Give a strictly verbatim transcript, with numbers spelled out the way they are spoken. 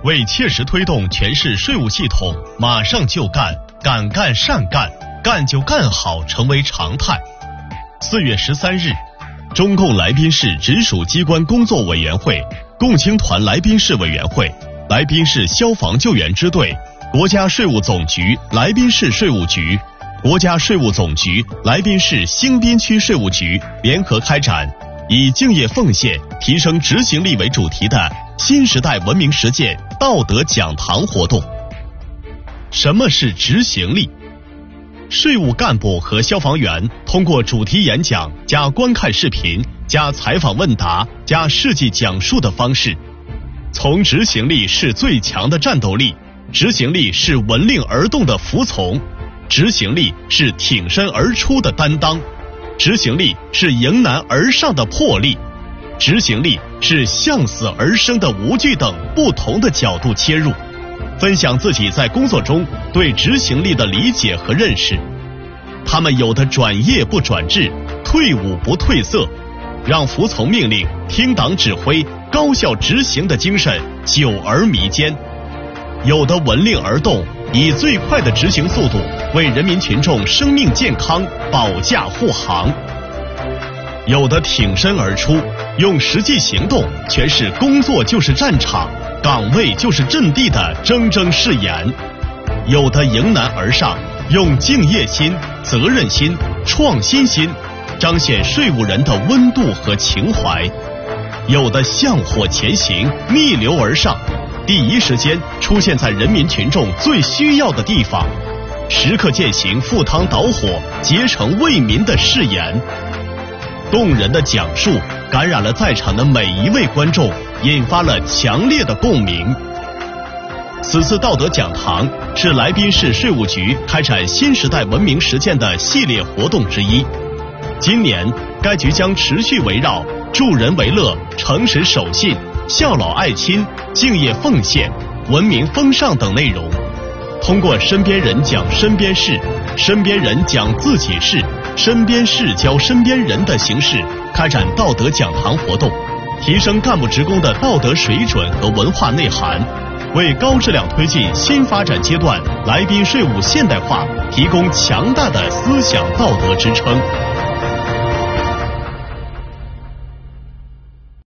为切实推动全市税务系统马上就干、敢干善干、干就干好成为常态。四月十三日，中共来宾市直属机关工作委员会、共青团来宾市委员会、来宾市消防救援支队、国家税务总局来宾市税务局、国家税务总局来宾市兴滨区税务局联合开展以敬业奉献、提升执行力为主题的新时代文明实践道德讲堂活动。什么是执行力？税务干部和消防员通过主题演讲加观看视频加采访问答加事迹讲述的方式，从执行力是最强的战斗力，执行力是闻令而动的服从，执行力是挺身而出的担当，执行力是迎难而上的魄力，执行力是向死而生的无惧等不同的角度切入，分享自己在工作中对执行力的理解和认识。他们有的转业不转制，退伍不褪色，让服从命令、听党指挥、高效执行的精神久而弥坚；有的闻令而动，以最快的执行速度为人民群众生命健康保驾护航；有的挺身而出，用实际行动诠释工作就是战场，岗位就是阵地的铮铮誓言；有的迎难而上，用敬业心、责任心、创新心彰显税务人的温度和情怀；有的向火前行，逆流而上，第一时间出现在人民群众最需要的地方，时刻践行赴汤蹈火、竭诚为民的誓言。动人的讲述感染了在场的每一位观众，引发了强烈的共鸣。此次道德讲堂是来宾市税务局开展新时代文明实践的系列活动之一。今年，该局将持续围绕助人为乐、诚实守信、孝老爱亲、敬业奉献、文明风尚等内容，通过身边人讲身边事、身边人讲自己事、身边事教身边人的形式开展道德讲堂活动，提升干部职工的道德水准和文化内涵，为高质量推进新发展阶段来宾税务现代化提供强大的思想道德支撑。